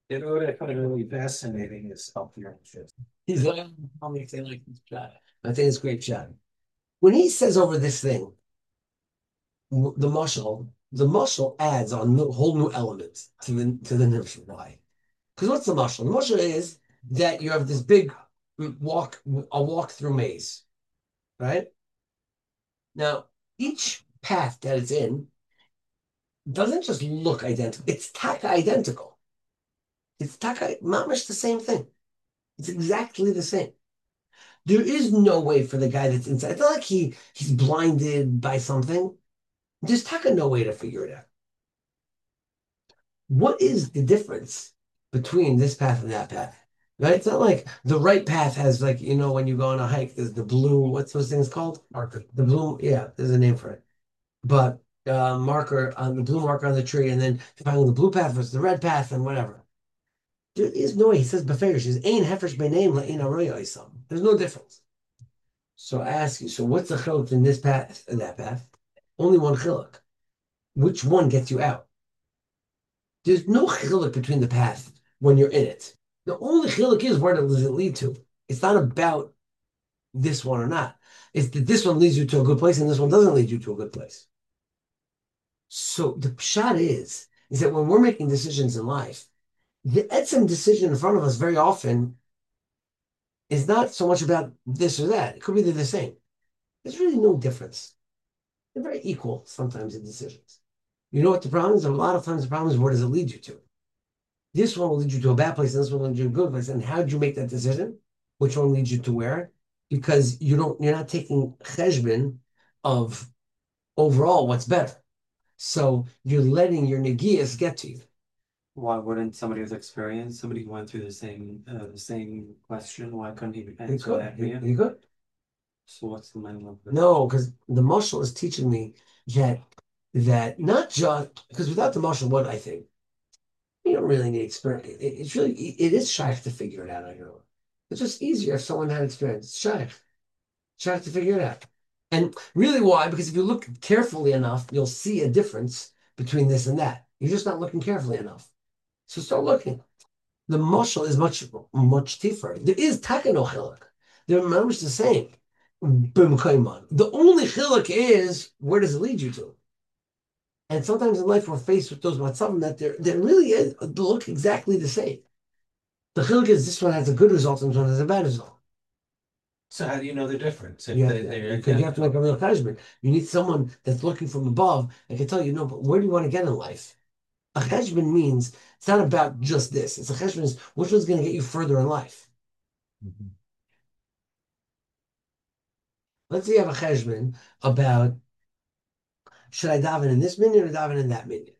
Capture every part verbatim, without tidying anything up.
You know what I find really fascinating is how shit. He's like, I'll make they like this shot. I think it's a great shot. When he says over this thing, the muscle, the muscle adds on new, whole new elements to the to the notion. Why? Because what's the muscle? The muscle is that you have this big walk, a walk through maze, right? Now, each path that it's in doesn't just look identical, it's taka identical. It's taka mamish the same thing. It's exactly the same. There is no way for the guy that's inside. It's not like he he's blinded by something. There's taka no way to figure it out. What is the difference between this path and that path? Right? It's not like the right path has like, you know, when you go on a hike, there's the bloom, what's those things called? Marker. The bloom, yeah, there's a name for it. But uh, marker on the blue marker on the tree, and then finding the blue path versus the red path and whatever. There is no way. He says beferish is ain hefresh name la'in aroya isam. There's no difference. So I ask you, so what's the chiluk in this path and that path? Only one chiluk. Which one gets you out? There's no chiluk between the path when you're in it. The only chiluk is where does it lead to. It's not about this one or not. It's that this one leads you to a good place and this one doesn't lead you to a good place. So the shot is, is that when we're making decisions in life, the etzem decision in front of us very often is not so much about this or that. It could be they're the same. There's really no difference. They're very equal sometimes in decisions. You know what the problem is? A lot of times the problem is where does it lead you to? This one will lead you to a bad place, and this one will lead you to a good place. And how did you make that decision? Which one leads you to where? Because you don't, you're not taking cheshbon of overall what's better. So you're letting your negias get to you. Why wouldn't somebody with experience, somebody who went through the same uh, the same question, why couldn't he You answer could, that you, here? you could. So what's the minimum of it? No, because the marshal is teaching me that that not just because without the marshal, what I think you don't really need experience. It, it's really it is shaykh to figure it out on your own. It's just easier if someone had experience. It's shaykh, shaykh to figure it out. And really, why? Because if you look carefully enough, you'll see a difference between this and that. You're just not looking carefully enough. So start looking. The marshal is much much deeper. There is takano chiluk. They're much the same. B'mkayman. The only chiluk is where does it lead you to? And sometimes in life we're faced with those matzavim that they're they really is, look exactly the same. The chiluk is this one has a good result and this one has a bad result. So how do you know the difference if You have they, to, they're because you have to make a identical? real cheshbon. You need someone that's looking from above and can tell you, no, but where do you want to get in life? A cheshbon means it's not about just this. It's a cheshbon is which one's going to get you further in life. Mhm. Let's say you have a cheshbon about should I daven in this minyan or daven in that minyan?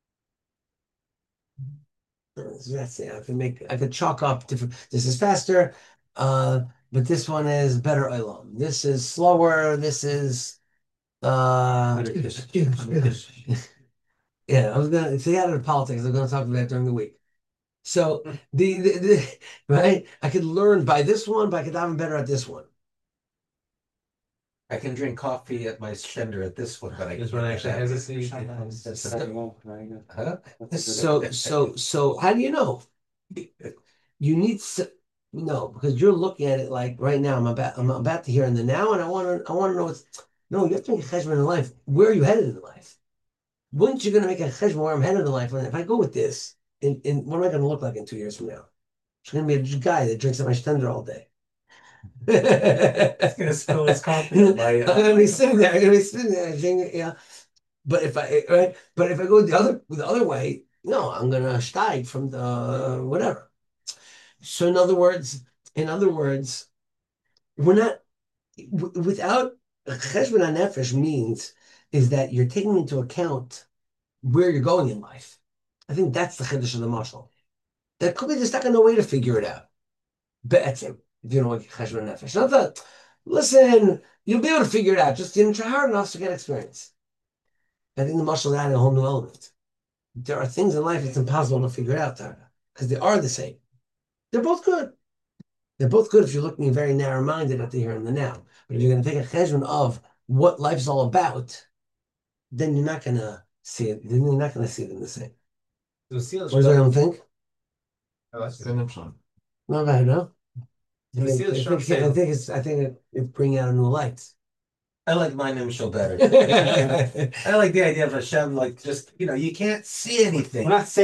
So that's it. I can make I could chalk up different. This is faster, uh, but this one is better olam. This is slower. This is uh Better kiss. yeah. I was gonna if they had it politics, I'm gonna talk about that during the week. So the, the, the right, I could learn by this one, but I could daven better at this one. I can drink coffee at my stender at this one, but I This one actually has a seat. That's So, very well, very good. huh? That's a So good so so how do you know? You need s- no, because you're looking at it like right now. I'm about I'm about to hear in the now, and I want to I want to know what's no. You have to make a cheshbon in life. Where are you headed in life? Once you're going to make a cheshbon where I'm headed in life, and if I go with this, in, in what am I going to look like in two years from now? It's going to be a guy that drinks at my stender all day. He's gonna spill his coffee I'm on my. Uh, going to be sitting there. I'm going to be sitting there, drinking, yeah. But if I right, but if I go the other the other way, no, I'm going to steig from the whatever. So in other words, in other words, we're not w- without cheshbon nefesh means is that you're taking into account where you're going in life. I think that's the chiddush of the mashal. There could be just not no way to figure it out. Be'etzim, if you don't want cheshbon nefesh. Not that. Listen, you'll be able to figure it out. Just you didn't try hard enough to get experience. I think the mashal added a whole new element. There are things in life it's impossible to figure out, Tara, because they are the same. They're both good. They're both good if you're looking very narrow-minded at the here and the now. But if you're going to take a cheshbon of what life's all about, then you're not going to see it. Then you're not going to see them the same. Lucille's What does still everyone think? Oh, that's good. Nimshon. Not bad, no? I You think, see the I sharp think, I sand. think it's I think it, it's bringing out a new light. I like my Nimshon better. I I like the idea of Hashem, like just, you know, you can't see anything. We're not saying